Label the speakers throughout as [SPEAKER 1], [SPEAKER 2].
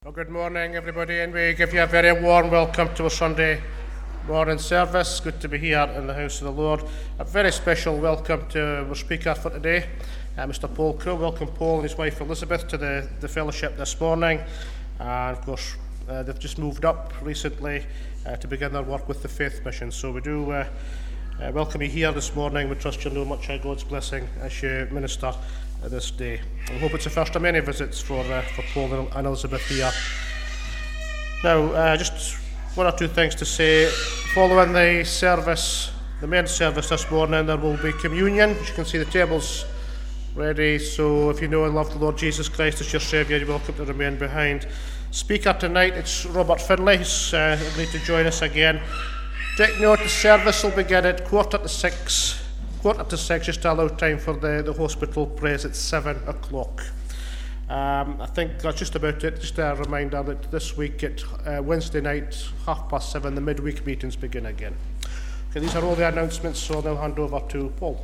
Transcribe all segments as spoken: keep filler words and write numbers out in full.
[SPEAKER 1] Well, good morning, everybody, and we give you a very warm welcome to our Sunday morning service. Good to be here in the house of the Lord. A very special welcome to our speaker for today, uh, Mister Paul Crow. Welcome Paul and his wife Elizabeth to the, the fellowship this morning. And of course, uh, they've just moved up recently uh, to begin their work with the Faith Mission. So we do uh, uh, welcome you here this morning. We trust you'll know much of God's blessing as you minister uh, this day. I hope it's the first of many visits for uh, for Paul and Elizabeth here. Now, uh, just one or two things to say. Following the service, the main service this morning, there will be communion. As you can see, the table's ready. So if you know and love the Lord Jesus Christ as your Saviour, you're welcome to remain behind. Speaker tonight, it's Robert Finlay. He's uh, agreed to join us again. Take note, the service will begin at quarter to six. Quarter to six, just to allow time for the, the hospital prayers at seven o'clock. Um, I think that's just about it. Just a reminder that this week at uh, Wednesday night, half past seven, the midweek meetings begin again. Okay, these are all the announcements, so I'll now hand over to Paul.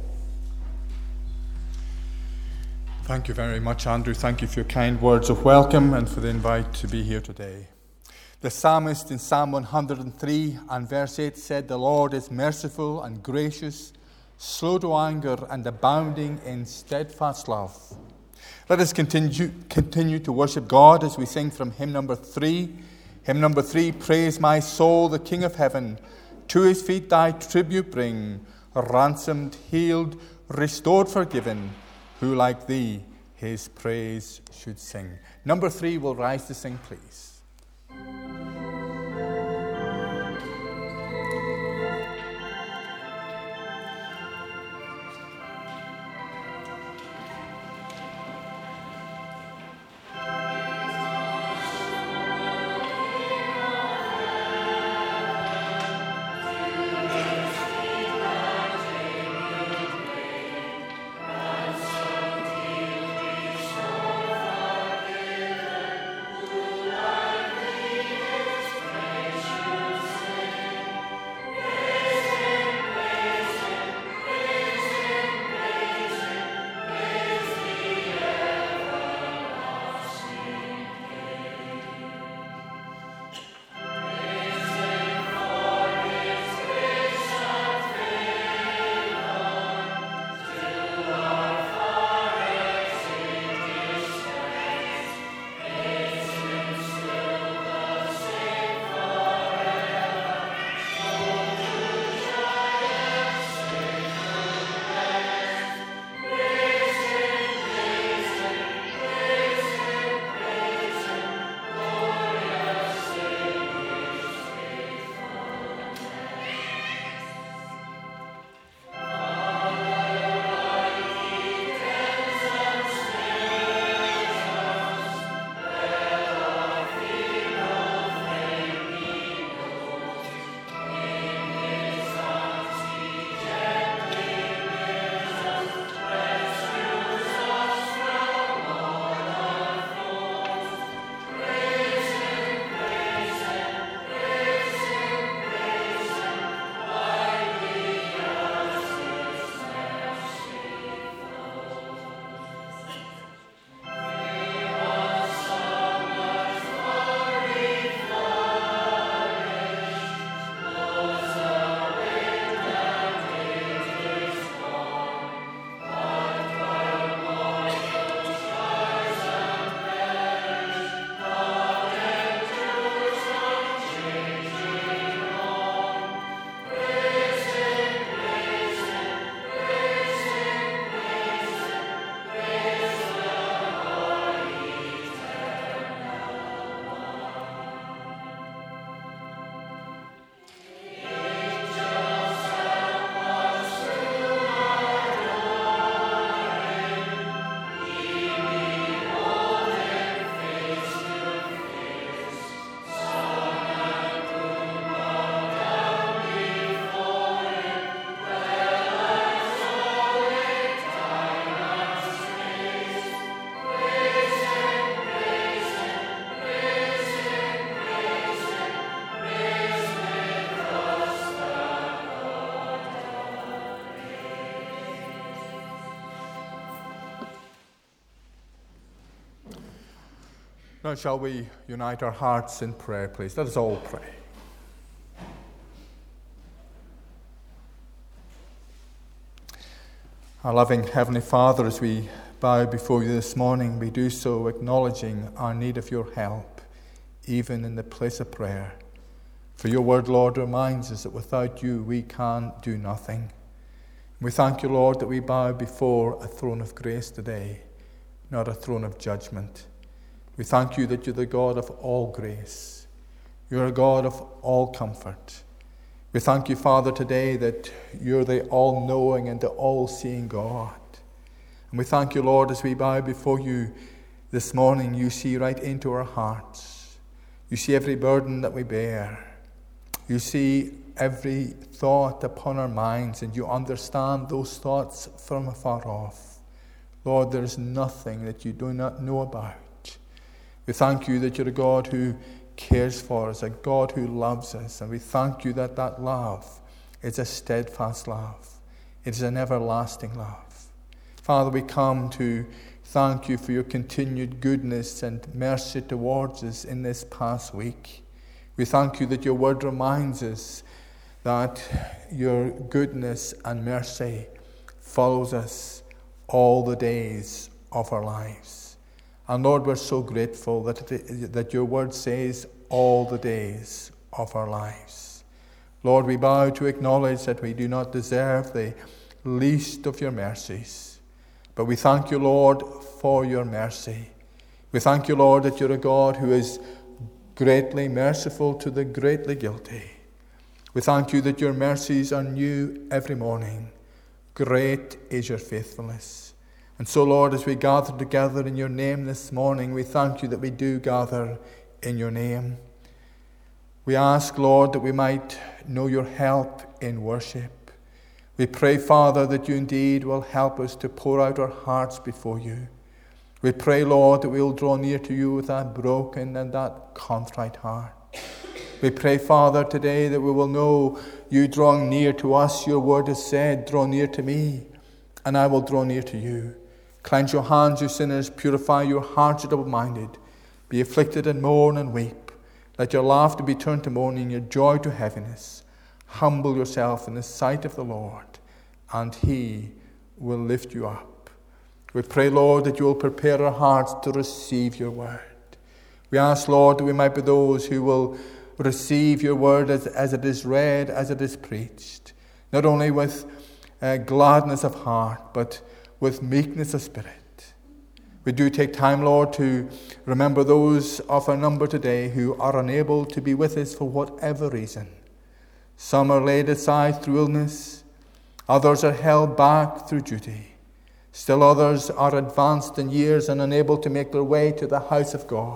[SPEAKER 2] Thank you very much, Andrew. Thank you for your kind words of welcome and for the invite to be here today. The psalmist in Psalm one hundred three and verse eight said, "The Lord is merciful and gracious, slow to anger and abounding in steadfast love." Let us continue, continue to worship God as we sing from hymn number three. Hymn number three, "Praise my soul, the King of heaven. To his feet thy tribute bring. Ransomed, healed, restored, forgiven. Who like thee his praise should sing." Number three will rise to sing, please.
[SPEAKER 3] Lord.
[SPEAKER 2] Now shall we unite our hearts in prayer, please? Let us all pray. Our loving Heavenly Father, as we bow before you this morning, we do so acknowledging our need of your help, even in the place of prayer. For your word, Lord, reminds us that without you we can do nothing. We thank you, Lord, that we bow before a throne of grace today, not a throne of judgment. We thank you that you're the God of all grace. You're a God of all comfort. We thank you, Father, today that you're the all-knowing and the all-seeing God. And we thank you, Lord, as we bow before you this morning, you see right into our hearts. You see every burden that we bear. You see every thought upon our minds, and you understand those thoughts from afar off. Lord, there is nothing that you do not know about. We thank you that you're a God who cares for us, a God who loves us, and we thank you that that love is a steadfast love. It is an everlasting love. Father, we come to thank you for your continued goodness and mercy towards us in this past week. We thank you that your word reminds us that your goodness and mercy follows us all the days of our lives. And Lord, we're so grateful that, it, that your word says all the days of our lives. Lord, we bow to acknowledge that we do not deserve the least of your mercies. But we thank you, Lord, for your mercy. We thank you, Lord, that you're a God who is greatly merciful to the greatly guilty. We thank you that your mercies are new every morning. Great is your faithfulness. And so, Lord, as we gather together in your name this morning, we thank you that we do gather in your name. We ask, Lord, that we might know your help in worship. We pray, Father, that you indeed will help us to pour out our hearts before you. We pray, Lord, that we will draw near to you with that broken and that contrite heart. We pray, Father, today that we will know you drawing near to us. Your word has said, draw near to me, and I will draw near to you. Cleanse your hands, you sinners. Purify your hearts, you double-minded. Be afflicted and mourn and weep. Let your laughter be turned to mourning, your joy to heaviness. Humble yourself in the sight of the Lord, and he will lift you up. We pray, Lord, that you will prepare our hearts to receive your word. We ask, Lord, that we might be those who will receive your word as, as it is read, as it is preached, not only with uh, gladness of heart, but with meekness of spirit. We do take time, Lord, to remember those of our number today who are unable to be with us for whatever reason. Some are laid aside through illness. Others are held back through duty. Still others are advanced in years and unable to make their way to the house of God.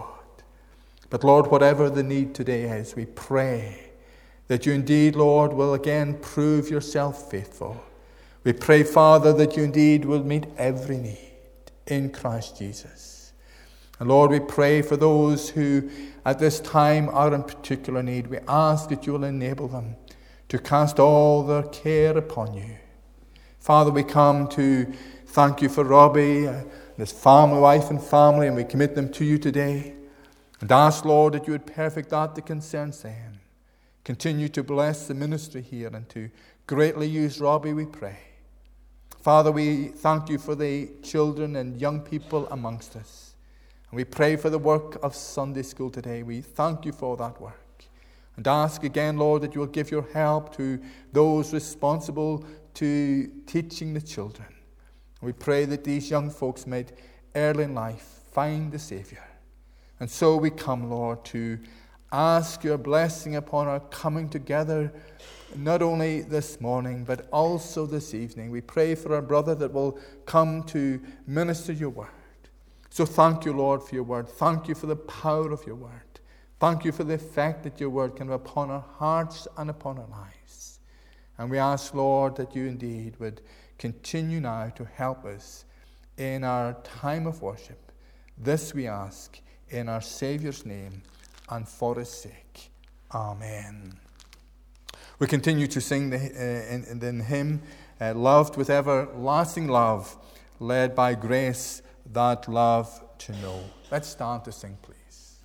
[SPEAKER 2] But Lord, whatever the need today is, we pray that you indeed, Lord, will again prove yourself faithful. We pray, Father, that you indeed will meet every need in Christ Jesus. And Lord, we pray for those who at this time are in particular need. We ask that you will enable them to cast all their care upon you. Father, we come to thank you for Robbie and his family, wife and family, and we commit them to you today. And ask, Lord, that you would perfect that that concerns them. Continue to bless the ministry here and to greatly use Robbie, we pray. Father, we thank you for the children and young people amongst us. And we pray for the work of Sunday school today. We thank you for that work. And ask again, Lord, that you will give your help to those responsible to teaching the children. We pray that these young folks might early in life find the Savior. And so we come, Lord, to ask your blessing upon our coming together, not only this morning, but also this evening. We pray for our brother that will come to minister your word. So thank you, Lord, for your word. Thank you for the power of your word. Thank you for the effect that your word can have upon our hearts and upon our lives. And we ask, Lord, that you indeed would continue now to help us in our time of worship. This we ask in our Saviour's name and for his sake. Amen. We continue to sing the, uh, in, in the hymn, uh, Loved with Everlasting Love, led by grace that love to know. Let's stand to sing, please.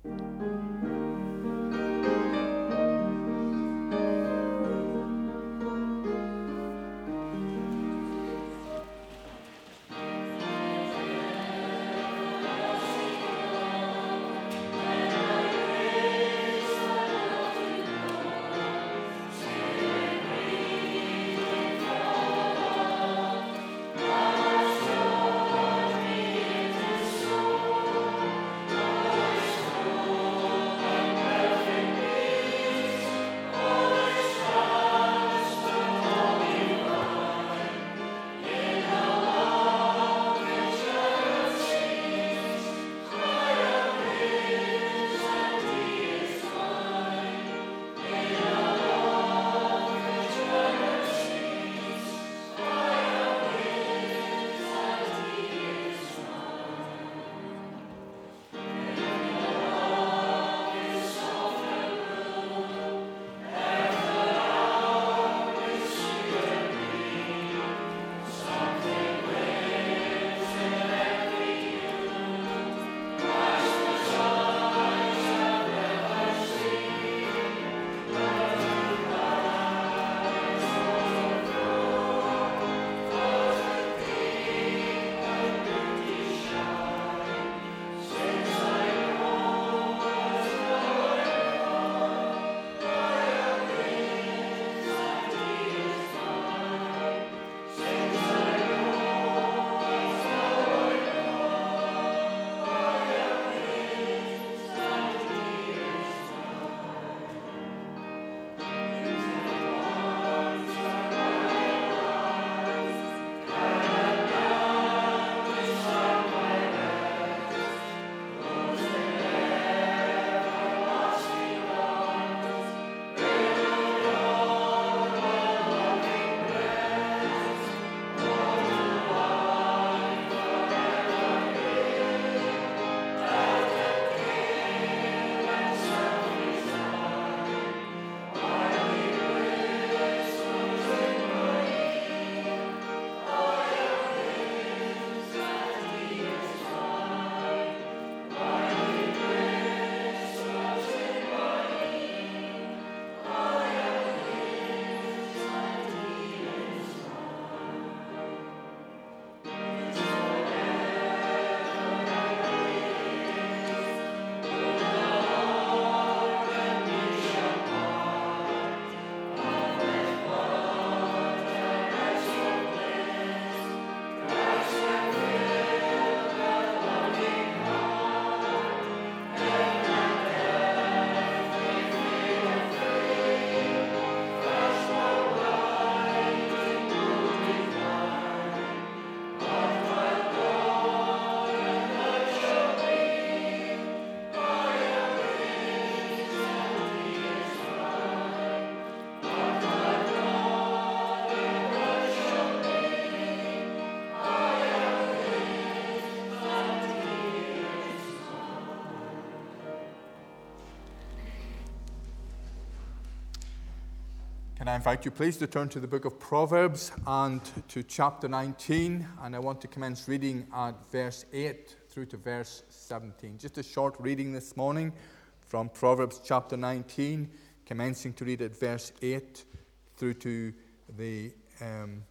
[SPEAKER 2] Can I invite you please to turn to the book of Proverbs and to chapter nineteen, and I want to commence reading at verse eight through to verse seventeen. Just a short reading this morning from Proverbs chapter nineteen, commencing to read at verse eight through to the um,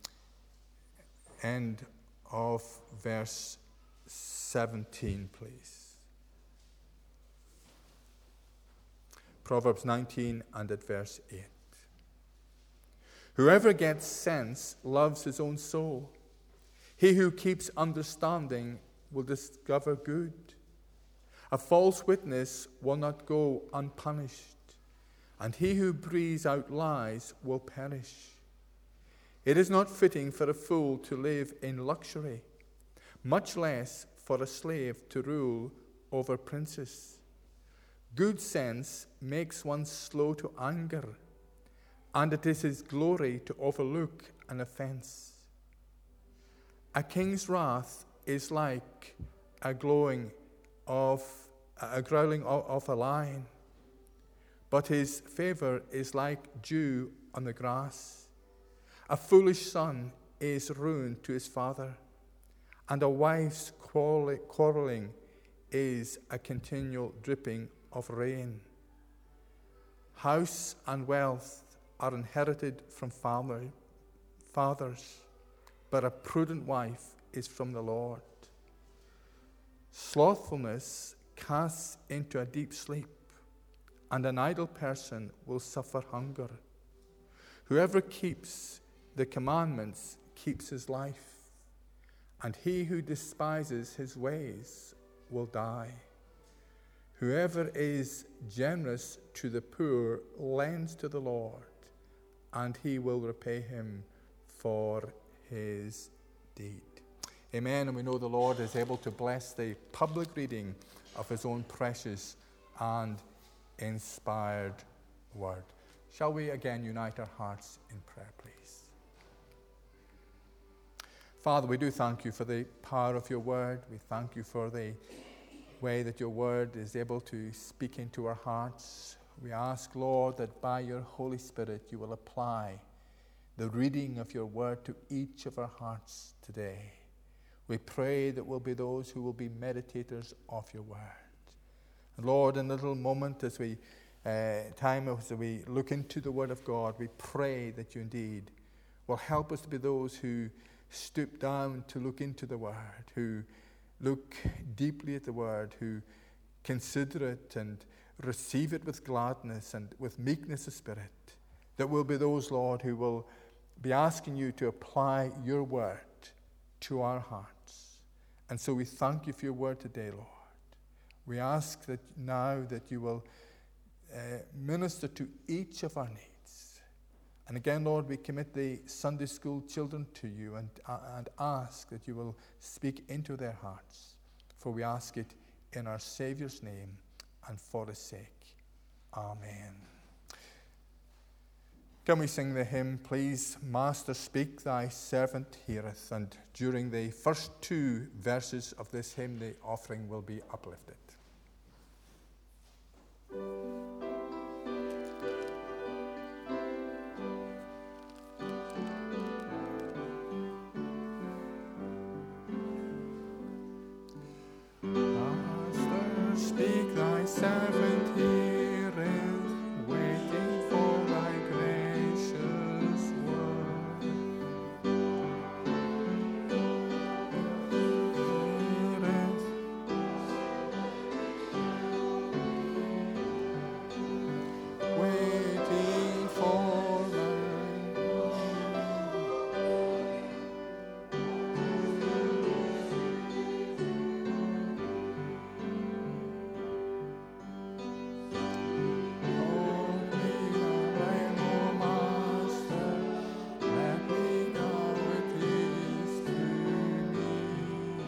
[SPEAKER 2] end of verse seventeen, please. Proverbs nineteen and at verse eight. Whoever gets sense loves his own soul. He who keeps understanding will discover good. A false witness will not go unpunished, and he who breathes out lies will perish. It is not fitting for a fool to live in luxury, much less for a slave to rule over princes. Good sense makes one slow to anger, and it is his glory to overlook an offense. A king's wrath is like a glowing of a growling of, of a lion, but his favor is like dew on the grass. A foolish son is ruin to his father, and a wife's quarreling is a continual dripping of rain. House and wealth are inherited from father, fathers, but a prudent wife is from the Lord. Slothfulness casts into a deep sleep, and an idle person will suffer hunger. Whoever keeps the commandments keeps his life, and he who despises his ways will die. Whoever is generous to the poor lends to the Lord, and he will repay him for his deed. Amen. And we know the Lord is able to bless the public reading of his own precious and inspired word. Shall we again unite our hearts in prayer, please? Father, we do thank you for the power of your word. We thank you for the way that your word is able to speak into our hearts. We ask, Lord, that by your Holy Spirit you will apply the reading of your word to each of our hearts today. We pray that we'll be those who will be meditators of your word. And Lord, in a little moment as we uh, time as we look into the word of God, we pray that you indeed will help us to be those who stoop down to look into the word, who look deeply at the word, who consider it and receive it with gladness and with meekness of spirit. That we'll be those, Lord, who will be asking you to apply your word to our hearts. And so we thank you for your word today, Lord. We ask that now that you will uh, minister to each of our needs. And again, Lord, we commit the Sunday school children to you and, uh, and ask that you will speak into their hearts. For we ask it in our Saviour's name and for his sake. Amen. Can we sing the hymn, please? Master, speak, thy servant heareth. And during the first two verses of this hymn, the offering will be uplifted. Master, speak, thy servant heareth, waiting for thy gracious word. Heareth, waiting for thy Hold me away, O Master, let me go with ease to thee.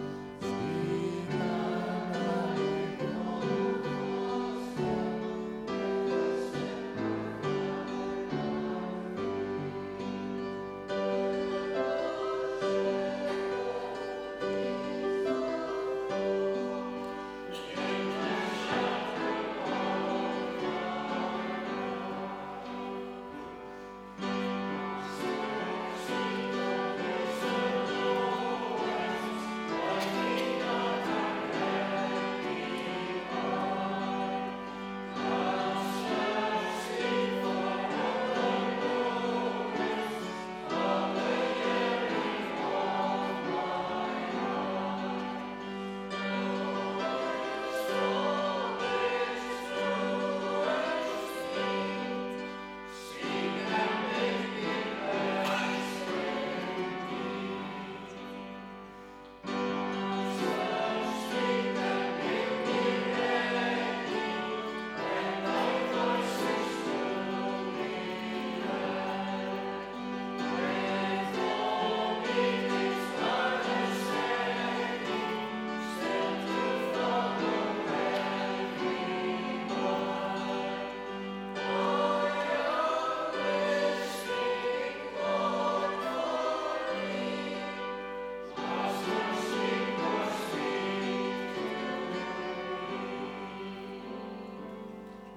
[SPEAKER 2] Speak and I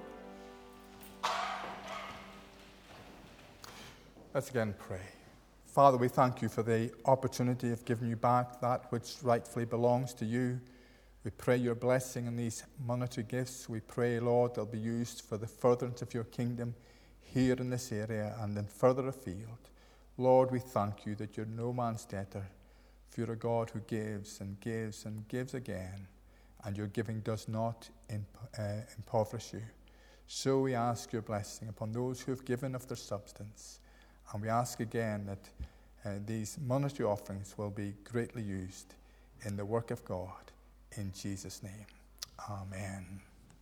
[SPEAKER 2] Let's again pray. Father, we thank you for the opportunity of giving you back that which rightfully belongs to you. We pray your blessing in these monetary gifts. We pray, Lord, they'll be used for the furtherance of your kingdom here in this area and then further afield. Lord, we thank you that you're no man's debtor, for you're a God who gives and gives and gives again, and your giving does not imp- uh, impoverish you. So we ask your blessing upon those who have given of their substance, and we ask again that uh, these monetary offerings will be greatly used in the work of God. In Jesus' name, amen.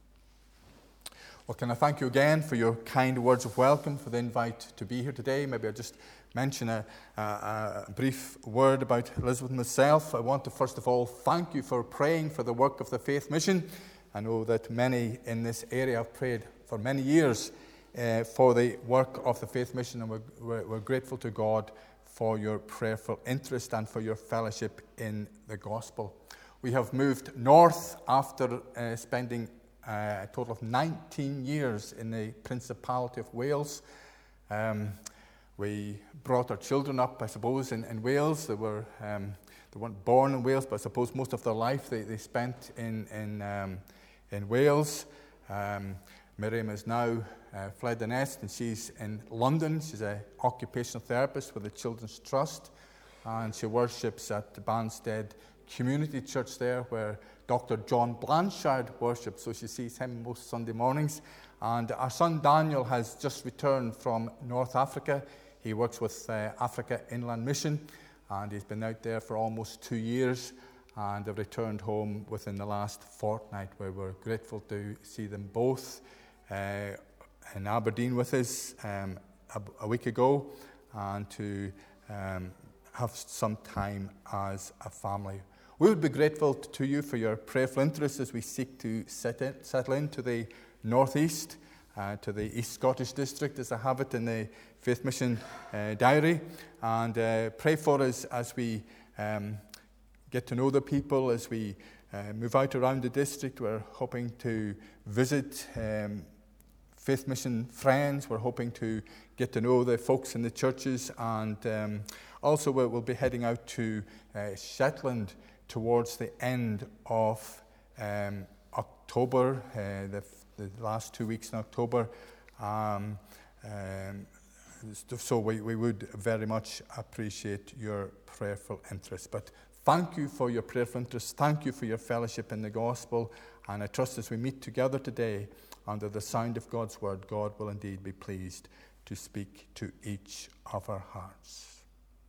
[SPEAKER 2] Well, can I thank you again for your kind words of welcome, for the invite to be here today. Maybe I'll just mention a, a, a brief word about Elizabeth and myself. I want to first of all thank you for praying for the work of the Faith Mission. I know that many in this area have prayed for many years uh, for the work of the Faith Mission, and we're, we're, we're grateful to God for your prayerful interest and for your fellowship in the gospel. We have moved north after uh, spending uh, a total of nineteen years in the Principality of Wales. Um, we brought our children up, I suppose, in, in Wales. They were um, they weren't born in Wales, but I suppose most of their life they, they spent in in, um, in Wales. Um, Miriam has now uh, fled the nest, and she's in London. She's an occupational therapist with the Children's Trust, and she worships at the Banstead Community Church there, where Doctor John Blanchard worships, so she sees him most Sunday mornings. And our son Daniel has just returned from North Africa. He works with uh, Africa Inland Mission, and he's been out there for almost two years, and they've returned home within the last fortnight, where we're grateful to see them both uh, in Aberdeen with us um, a, a week ago, and to um, have some time as a family. We would be grateful to you for your prayerful interest as we seek to set in, settle into the northeast, uh, to the East Scottish District, as I have it in the Faith Mission uh, diary. And uh, pray for us as we um, get to know the people, as we uh, move out around the district. We're hoping to visit um, Faith Mission friends. We're hoping to get to know the folks in the churches. And um, also we'll, we'll be heading out to uh, Shetland towards the end of um, October, uh, the, the last two weeks in October. Um, um, so we, we would very much appreciate your prayerful interest. But thank you for your prayerful interest. Thank you for your fellowship in the gospel. And I trust as we meet together today under the sound of God's word, God will indeed be pleased to speak to each of our hearts.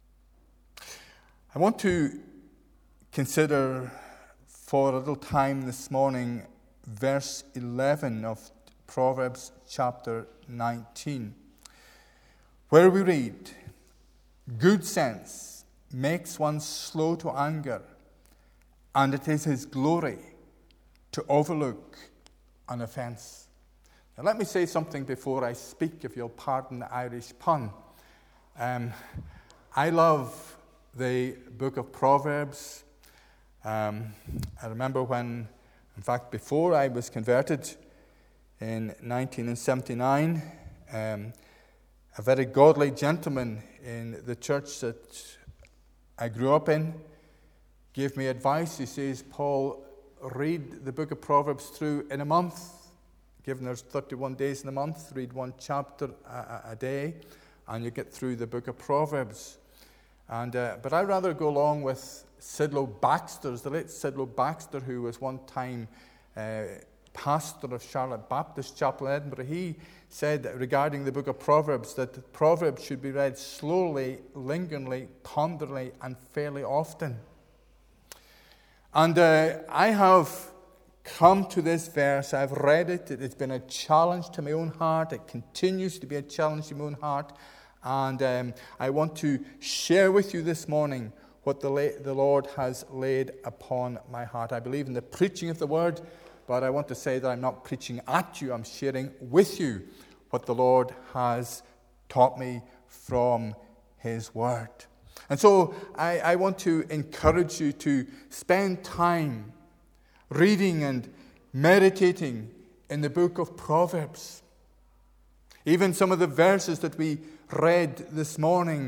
[SPEAKER 2] I want to consider for a little time this morning verse eleven of Proverbs chapter nineteen, where we read, "Good sense makes one slow to anger, and it is his glory to overlook an offence." Now let me say something before I speak, if you'll pardon the Irish pun. Um, I love the book of Proverbs. Um, I remember when, in fact, before I was converted in nineteen seventy-nine, um, a very godly gentleman in the church that I grew up in gave me advice. He says, "Paul, read the book of Proverbs through in a month. Given there's thirty-one days in a month, read one chapter a, a day, and you get through the book of Proverbs." And uh, but I'd rather go along with Sidlow Baxter, the late Sidlow Baxter, who was one time uh, pastor of Charlotte Baptist Chapel in Edinburgh. He said regarding the book of Proverbs that Proverbs should be read slowly, lingeringly, ponderingly, and fairly often. And uh, I have come to this verse. I've read it. It's been a challenge to my own heart. It continues to be a challenge to my own heart. And um, I want to share with you this morning what the, la- the Lord has laid upon my heart. I believe in the preaching of the word, but I want to say that I'm not preaching at you. I'm sharing with you what the Lord has taught me from his word. And so I, I want to encourage you to spend time reading and meditating in the book of Proverbs. Even some of the verses that we read this morning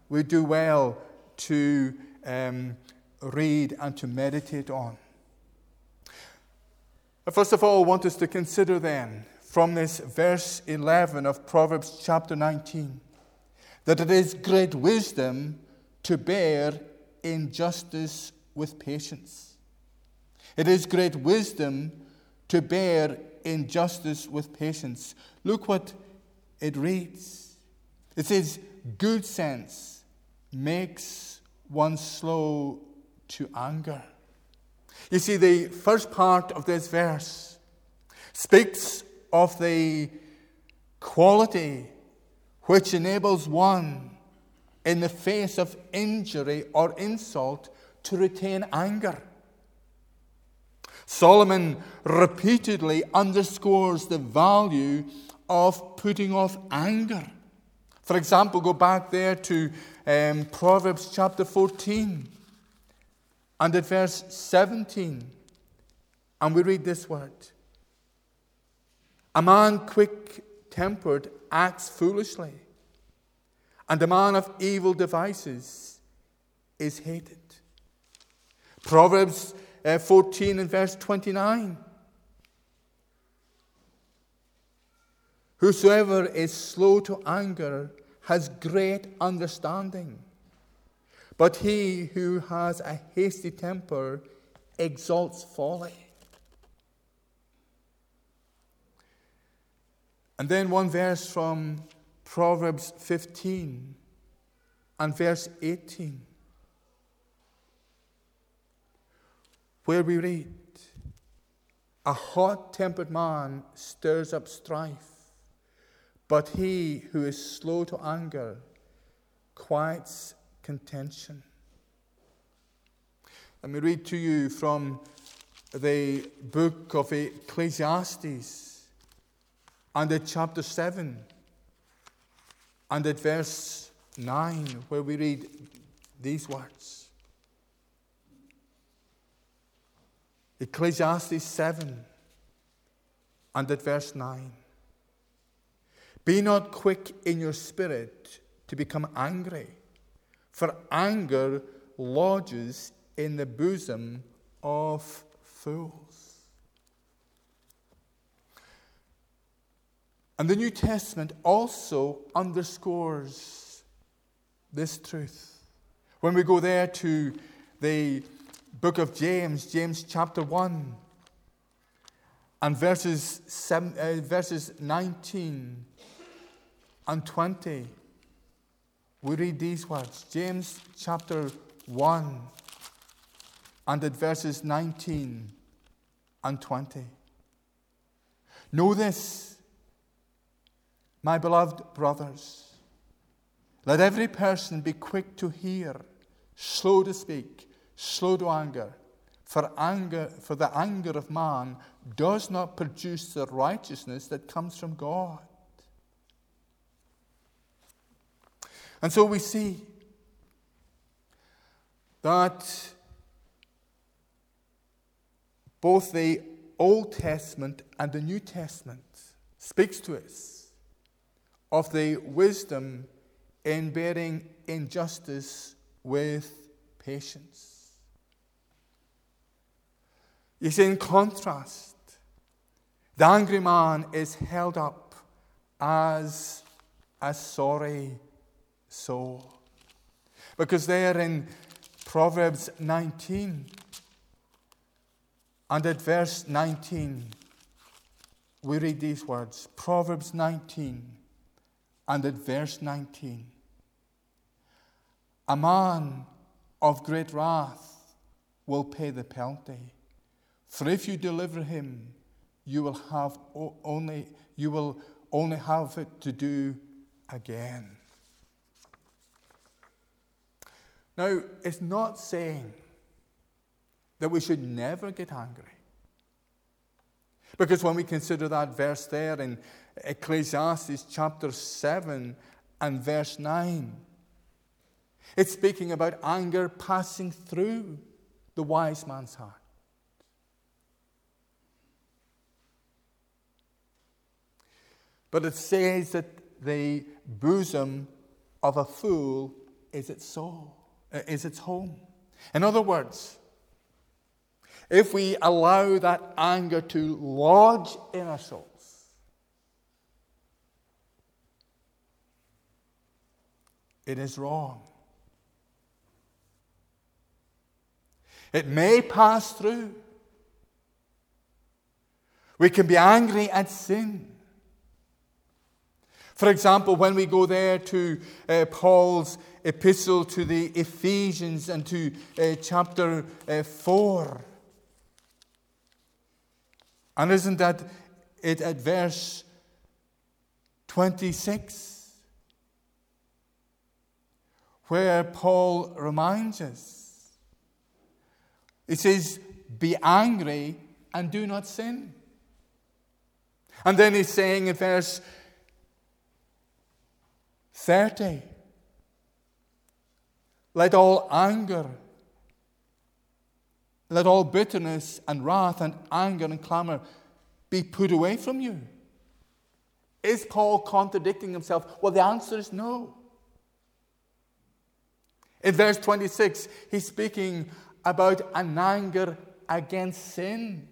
[SPEAKER 2] we do well to um, read and to meditate on. First of all, I want us to consider then, from this verse eleven of Proverbs chapter nineteen, that it is great wisdom to bear injustice with patience. It is great wisdom to bear injustice with patience. Look what it reads. It says, good sense makes one slow to anger. You see, the first part of this verse speaks of the quality which enables one in the face of injury or insult to retain anger. Solomon repeatedly underscores the value of putting off anger. For example, go back there to um, Proverbs chapter fourteen and at verse seventeen, and we read this word. A man quick-tempered acts foolishly, and a man of evil devices is hated. Proverbs uh, fourteen and verse twenty-nine. Whosoever is slow to anger has great understanding, but he who has a hasty temper exalts folly. And then one verse from Proverbs fifteen and verse eighteen, where we read, a hot-tempered man stirs up strife, but he who is slow to anger quiets contention. Let me read to you from the book of Ecclesiastes, and at chapter seven, and at verse nine, where we read these words. Ecclesiastes seven, and at verse nine. Be not quick in your spirit to become angry, for anger lodges in the bosom of fools. And the New Testament also underscores this truth. When we go there to the book of James, James chapter one, and verses seven, uh, verses nineteen and twenty, we read these words. James chapter one, and at verses nineteen and twenty. Know this, my beloved brothers, let every person be quick to hear, slow to speak, slow to anger. For anger, for the anger of man does not produce the righteousness that comes from God. And so we see that both the Old Testament and the New Testament speaks to us of the wisdom in bearing injustice with patience. You see, in contrast, the angry man is held up as a sorry soul. Because there in Proverbs nineteen, and at verse nineteen, we read these words. Proverbs nineteen, and at verse nineteen. A man of great wrath will pay the penalty. For if you deliver him, you will have only you will only have it to do again. Now, it's not saying that we should never get angry. Because when we consider that verse there in Ecclesiastes chapter seven and verse nine, it's speaking about anger passing through the wise man's heart. But it says that the bosom of a fool is its soul, is its home. In other words, if we allow that anger to lodge in our souls, it is wrong. It may pass through. We can be angry at sin. For example, when we go there to uh, Paul's epistle to the Ephesians and to uh, chapter uh, four. And isn't that it at verse twenty-six? Where Paul reminds us. He says, be angry and do not sin. And then he's saying in verse thirty, let all anger, let all bitterness and wrath and anger and clamor be put away from you. Is Paul contradicting himself? Well, the answer is no. In verse twenty-six, he's speaking about an anger against sin.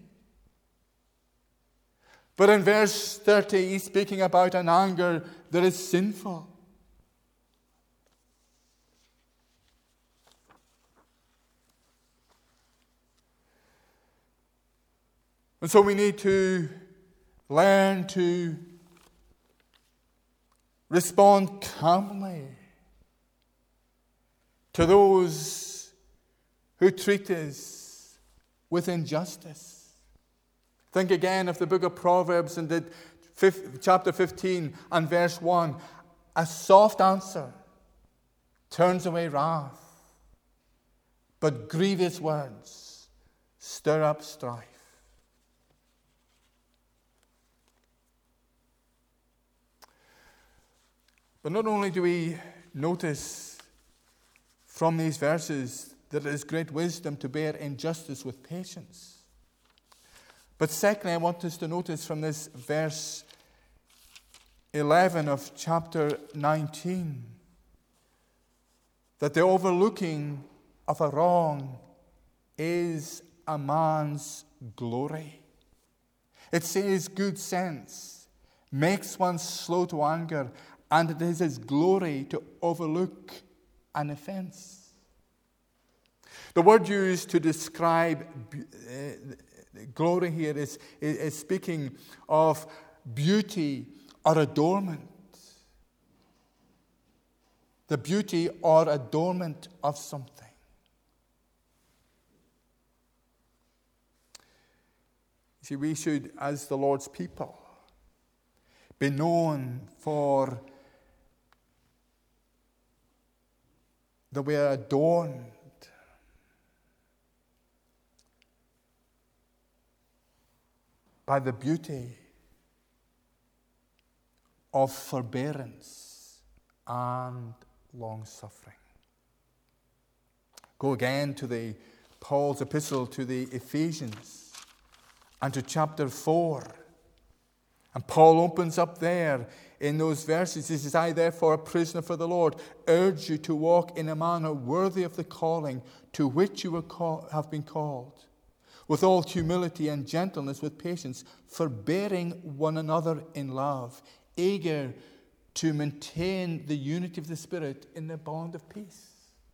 [SPEAKER 2] But in verse thirty, he's speaking about an anger that is sinful. And so we need to learn to respond calmly to those who treat us with injustice. Think again of the book of Proverbs and the fifth, chapter fifteen and verse one. A soft answer turns away wrath, but grievous words stir up strife. But not only do we notice from these verses that it is great wisdom to bear injustice with patience, but secondly, I want us to notice from this verse eleven of chapter nineteen that the overlooking of a wrong is a man's glory. It says good sense makes one slow to anger, and it is his glory to overlook an offense. The word used to describe uh, glory here is, is, is speaking of beauty or adornment. The beauty or adornment of something. See, we should, as the Lord's people, be known for that we are adorned by the beauty of forbearance and long-suffering. Go again to the Paul's epistle to the Ephesians and to chapter four. And Paul opens up there in those verses. He says, I therefore, a prisoner for the Lord, urge you to walk in a manner worthy of the calling to which you were call, have been called, with all humility and gentleness, with patience, forbearing one another in love, eager to maintain the unity of the Spirit in the bond of peace.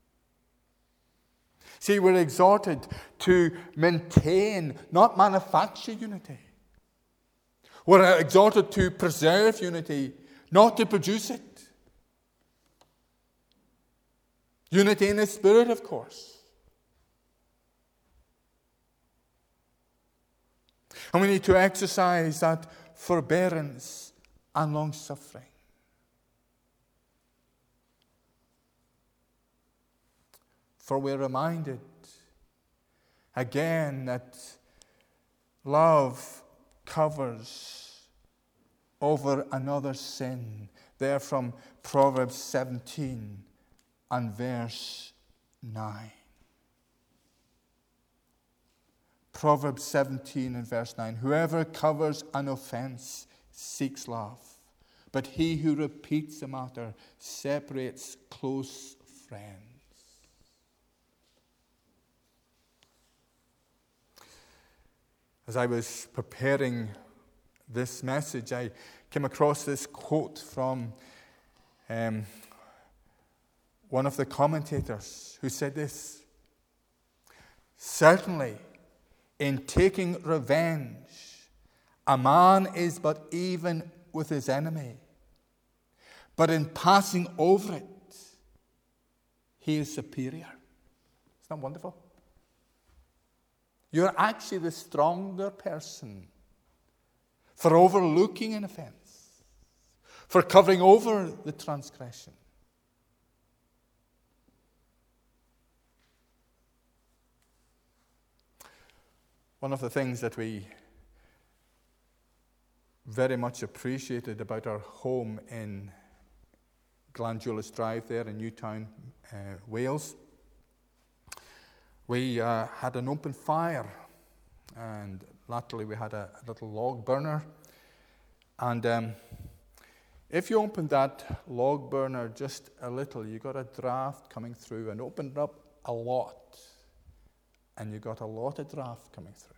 [SPEAKER 2] See, we're exhorted to maintain, not manufacture unity. We're exhorted to preserve unity, not to produce it. Unity in the Spirit, of course. And we need to exercise that forbearance and long-suffering. For we're reminded again that love covers over another sin. There from Proverbs seventeen and verse nine. Proverbs seventeen and verse nine. Whoever covers an offense seeks love, but he who repeats the matter separates close friends. As I was preparing this message, I came across this quote from um, one of the commentators who said this: "Certainly, in taking revenge, a man is but even with his enemy. But in passing over it, he is superior." Isn't that wonderful? You're actually the stronger person for overlooking an offense, for covering over the transgression. One of the things that we very much appreciated about our home in Glandulis Drive there in Newtown, uh, Wales, we uh, had an open fire, and latterly we had a, a little log burner. And um, if you opened that log burner just a little, you got a draft coming through, and opened up a lot, and you got a lot of draft coming through.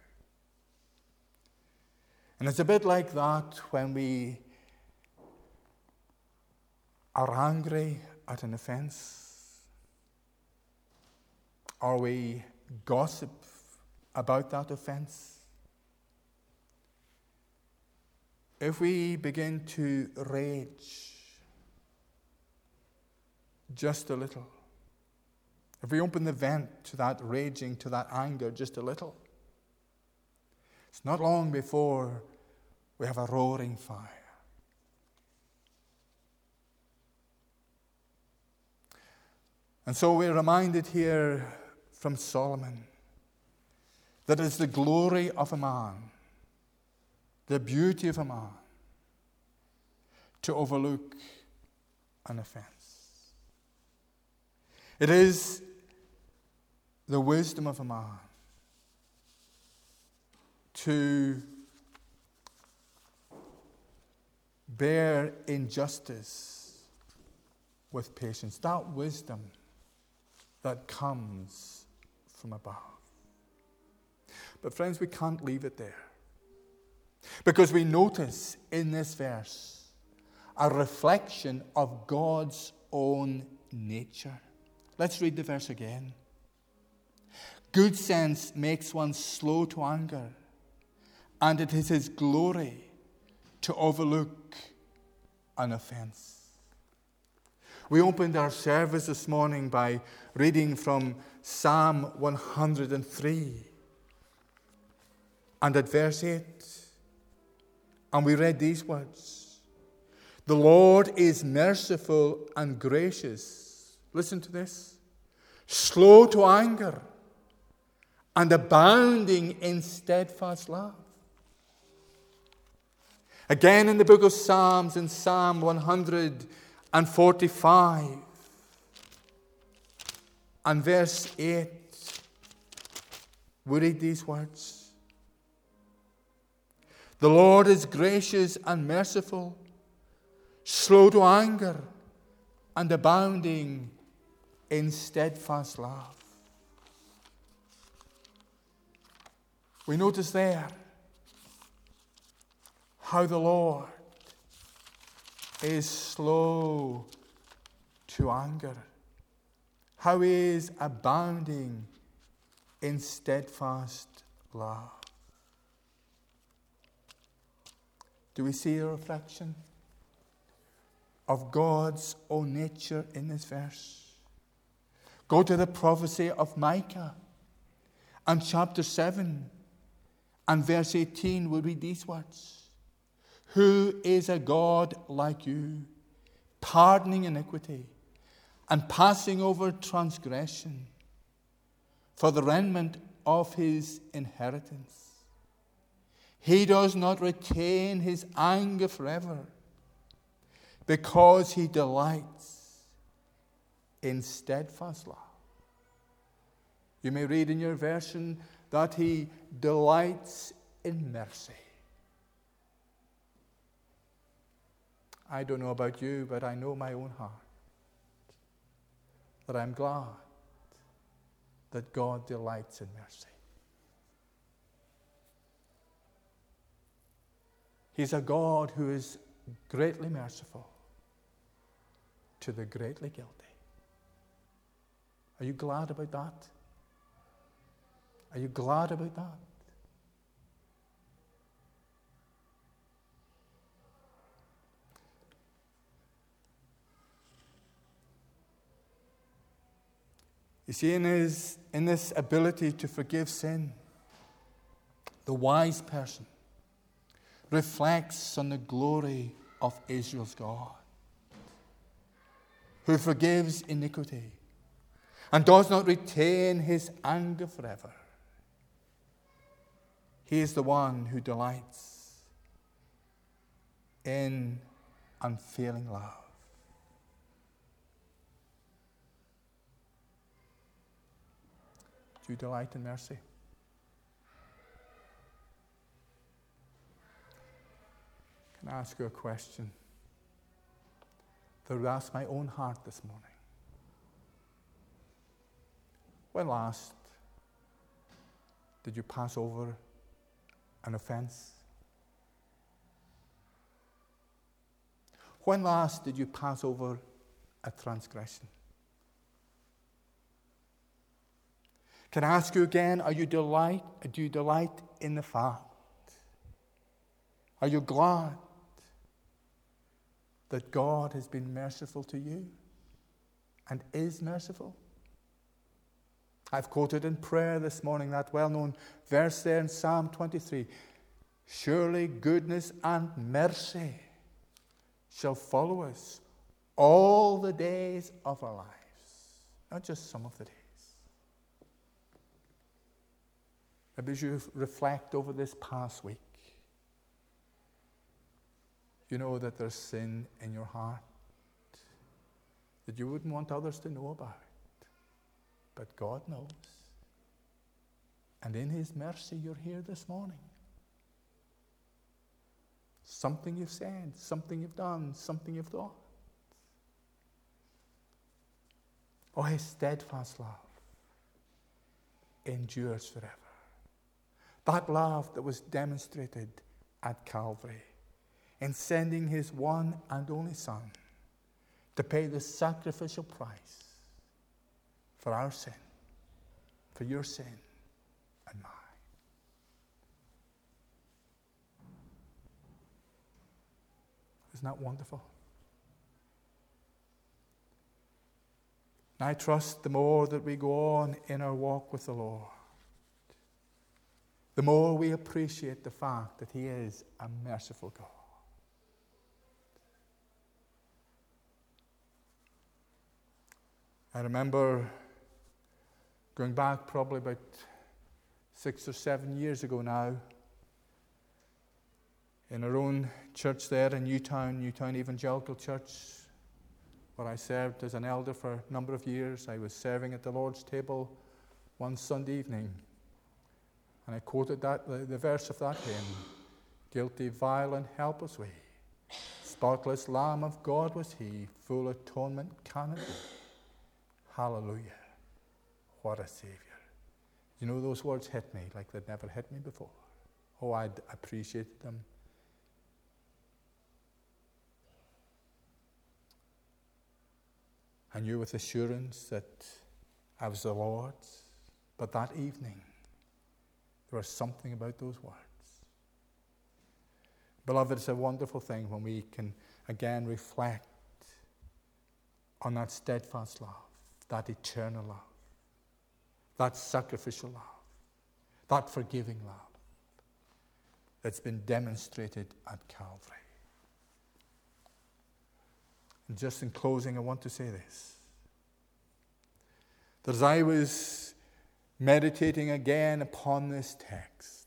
[SPEAKER 2] And it's a bit like that when we are angry at an offense, or we gossip about that offense. If we begin to rage just a little, if we open the vent to that raging, to that anger just a little, it's not long before we have a roaring fire. And so we're reminded here from Solomon that it's the glory of a man, the beauty of a man, to overlook an offense. It is the wisdom of a man to bear injustice with patience. That wisdom that comes from above. But friends, we can't leave it there, because we notice in this verse a reflection of God's own nature. Let's read the verse again. Good sense makes one slow to anger, and it is his glory to overlook an offense. We opened our service this morning by reading from Psalm one hundred three and at verse eight. And we read these words: "The Lord is merciful and gracious." Listen to this. "Slow to anger and abounding in steadfast love." Again in the book of Psalms, in Psalm one hundred forty-five and verse eight, we read these words: "The Lord is gracious and merciful, slow to anger, and abounding in steadfast love." We notice there how the Lord is slow to anger, how he is abounding in steadfast love. Do we see a reflection of God's own nature in this verse? Go to the prophecy of Micah and chapter seven and verse eighteen. We'll read these words: "Who is a God like you, pardoning iniquity and passing over transgression for the remnant of his inheritance? He does not retain his anger forever, because he delights in steadfast love." You may read in your version that he delights in mercy. I don't know about you, but I know my own heart, that I'm glad that God delights in mercy. He's a God who is greatly merciful to the greatly guilty. Are you glad about that? Are you glad about that? You see, in, his, in this ability to forgive sin, the wise person reflects on the glory of Israel's God, who forgives iniquity and does not retain his anger forever. He is the one who delights in unfailing love. Do you delight in mercy? Can I ask you a question that would ask my own heart this morning? When last did you pass over an offense? When last did you pass over a transgression? Can I ask you again, are you delight, do you delight in the fact? Are you glad that God has been merciful to you and is merciful? I've quoted in prayer this morning that well-known verse there in Psalm twenty-three. Surely goodness and mercy shall follow us all the days of our lives, not just some of the days. Maybe as you reflect over this past week, you know that there's sin in your heart that you wouldn't want others to know about. But God knows. And in His mercy, you're here this morning. Something you've said, something you've done, something you've thought. Oh, His steadfast love endures forever. That love that was demonstrated at Calvary in sending His one and only Son to pay the sacrificial price for our sin, for your sin and mine. Isn't that wonderful? And I trust the more that we go on in our walk with the Lord, the more we appreciate the fact that He is a merciful God. I remember going back probably about six or seven years ago now, in our own church there in Newtown, Newtown Evangelical Church, where I served as an elder for a number of years. I was serving at the Lord's table one Sunday evening, and I quoted that the, the verse of that hymn, guilty, vile, and helpless we, spotless Lamb of God was He, full atonement can it be. Hallelujah. What a Savior. You know, those words hit me like they'd never hit me before. Oh, I'd appreciated them. I knew with assurance that I was the Lord's, but that evening, there was something about those words. Beloved, it's a wonderful thing when we can again reflect on that steadfast love, that eternal love, that sacrificial love, that forgiving love that's been demonstrated at Calvary. And just in closing, I want to say this. That as I was meditating again upon this text,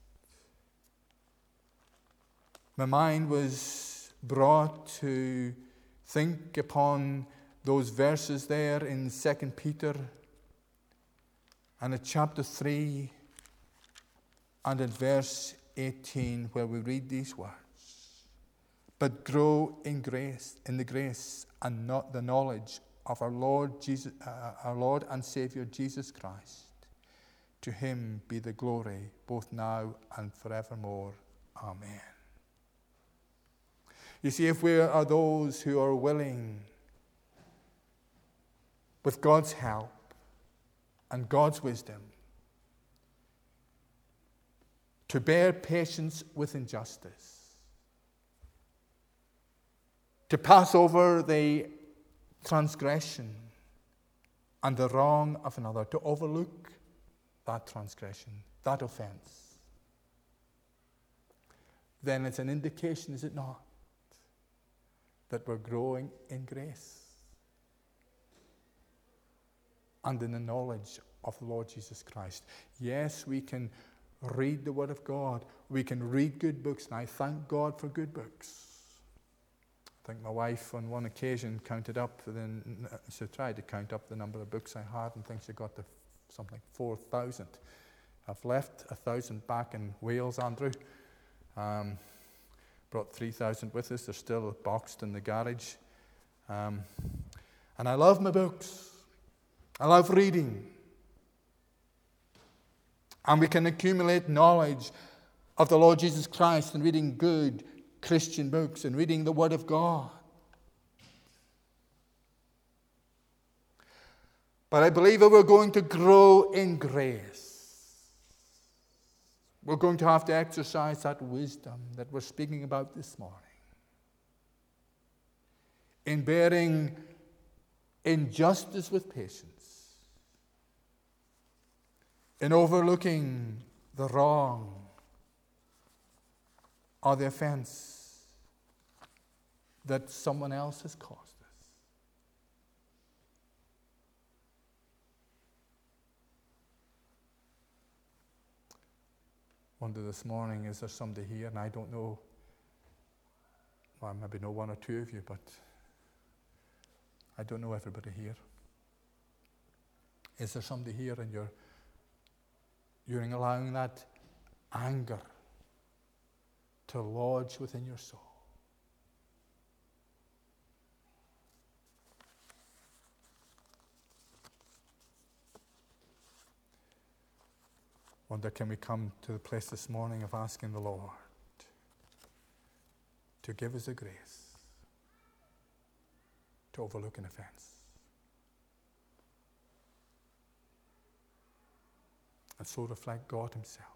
[SPEAKER 2] my mind was brought to think upon those verses there in Second Peter and in chapter three and in verse eighteen, where we read these words. But grow in grace, in the grace and not the knowledge of our Lord, Jesus, uh, our Lord and Savior Jesus Christ. To him be the glory, both now and forevermore. Amen. You see, if we are those who are willing, with God's help and God's wisdom, to bear patience with injustice, to pass over the transgression and the wrong of another, to overlook that transgression, that offense, then it's an indication, is it not, that we're growing in grace and in the knowledge of the Lord Jesus Christ. Yes, we can read the Word of God. We can read good books, and I thank God for good books. I think my wife on one occasion counted up, then she tried to count up the number of books I had, and thinks she got to something four thousand. I've left a thousand back in Wales, Andrew. Um, brought three thousand with us. They're still boxed in the garage. Um, and I love my books. I love reading. And we can accumulate knowledge of the Lord Jesus Christ and reading good Christian books and reading the Word of God. But I believe that we're going to grow in grace. We're going to have to exercise that wisdom that we're speaking about this morning, in bearing injustice with patience, in overlooking the wrong or the offense that someone else has caused us. Wonder this morning, is there somebody here, and I don't know, well, I maybe know one or two of you, but I don't know everybody here. Is there somebody here and you're You're allowing that anger to lodge within your soul? Wonder, can we come to the place this morning of asking the Lord to give us the grace to overlook an offense, and so reflect God himself?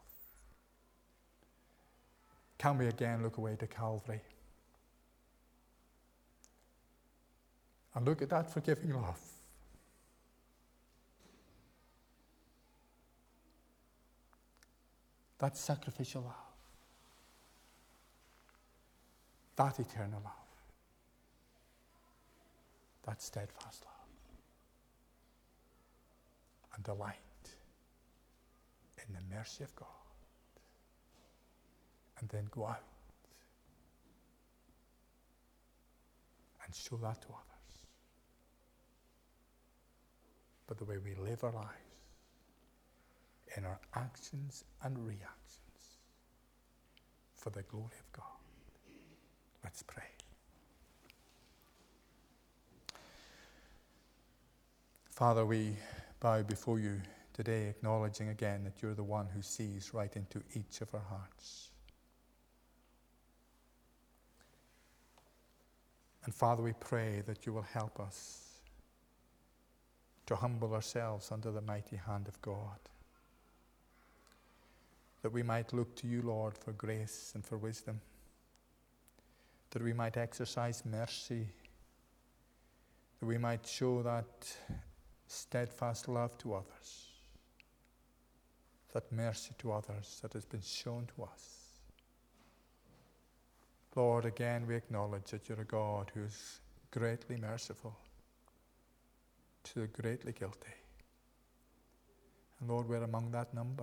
[SPEAKER 2] Can we again look away to Calvary and look at that forgiving love? That sacrificial love, that eternal love, that steadfast love, and delight in the mercy of God, and then go out and show that to others by the way we live our lives, in our actions and reactions, for the glory of God. Let's pray. Father, we bow before you today, acknowledging again that you're the one who sees right into each of our hearts. And Father, we pray that you will help us to humble ourselves under the mighty hand of God, that we might look to you, Lord, for grace and for wisdom, that we might exercise mercy, that we might show that steadfast love to others, that mercy to others that has been shown to us. Lord, again we acknowledge that you're a God who is greatly merciful to the greatly guilty. And Lord, we're among that number.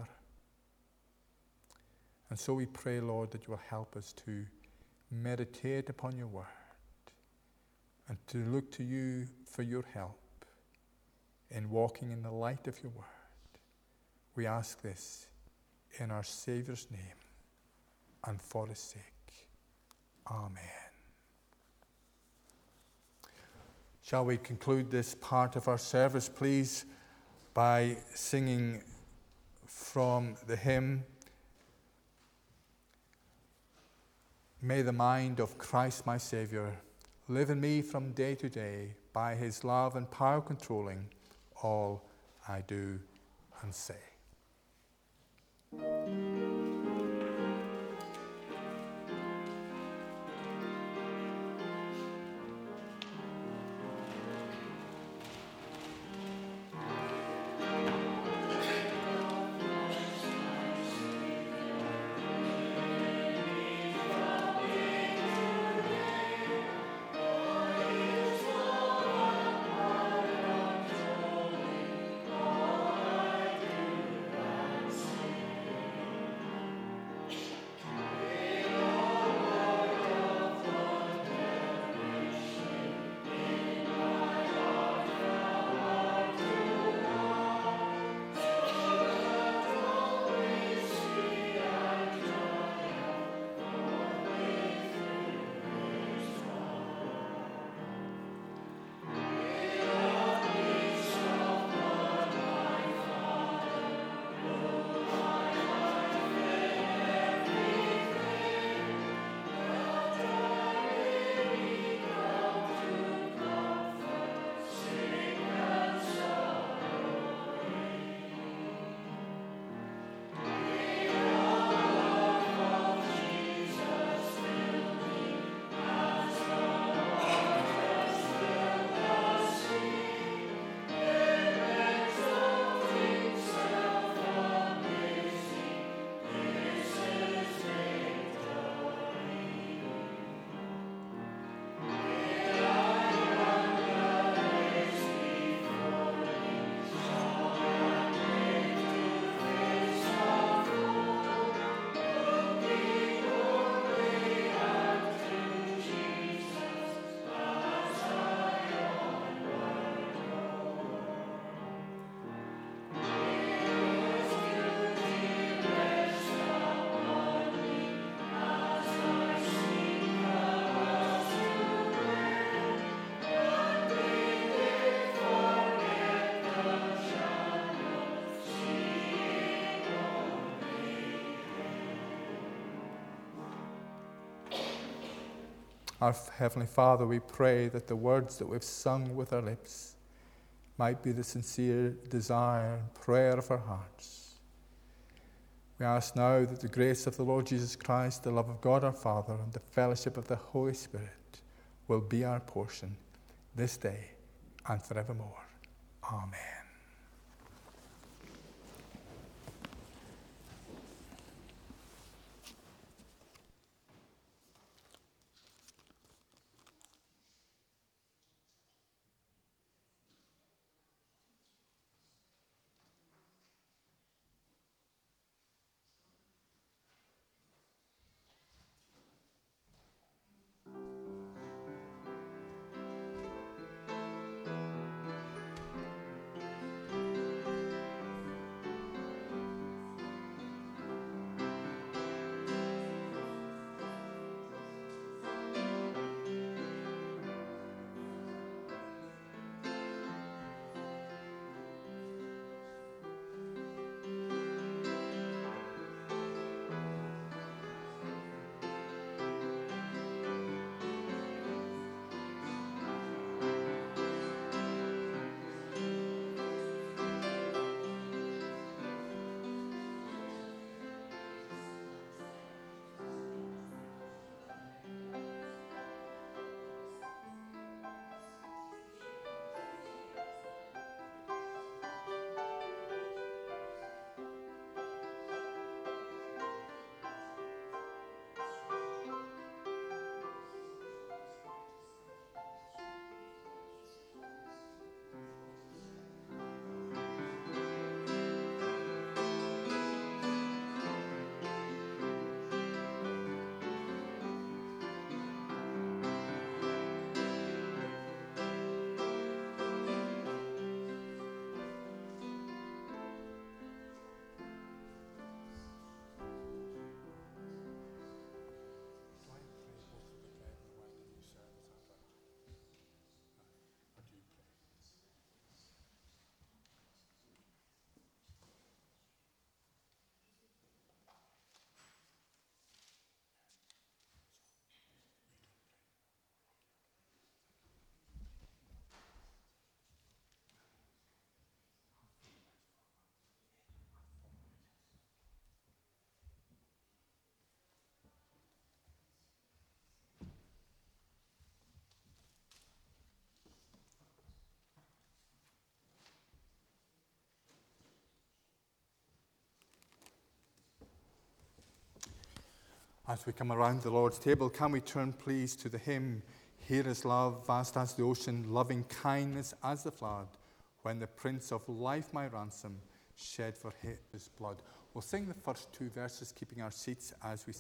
[SPEAKER 2] And so we pray, Lord, that you will help us to meditate upon your word and to look to you for your help in walking in the light of your word. We ask this in our Saviour's name and for his sake. Amen. Shall we conclude this part of our service, please, by singing from the hymn, May the mind of Christ my Saviour live in me from day to day, by his love and power controlling all I do and say. Our Heavenly Father, we pray that the words that we've sung with our lips might be the sincere desire and prayer of our hearts. We ask now that the grace of the Lord Jesus Christ, the love of God our Father, and the fellowship of the Holy Spirit will be our portion this day and forevermore. Amen. As we come around the Lord's table, can we turn please to the hymn, Here is love, vast as the ocean, loving kindness as the flood, when the Prince of Life, my ransom, shed for his blood. We'll sing the first two verses, keeping our seats as we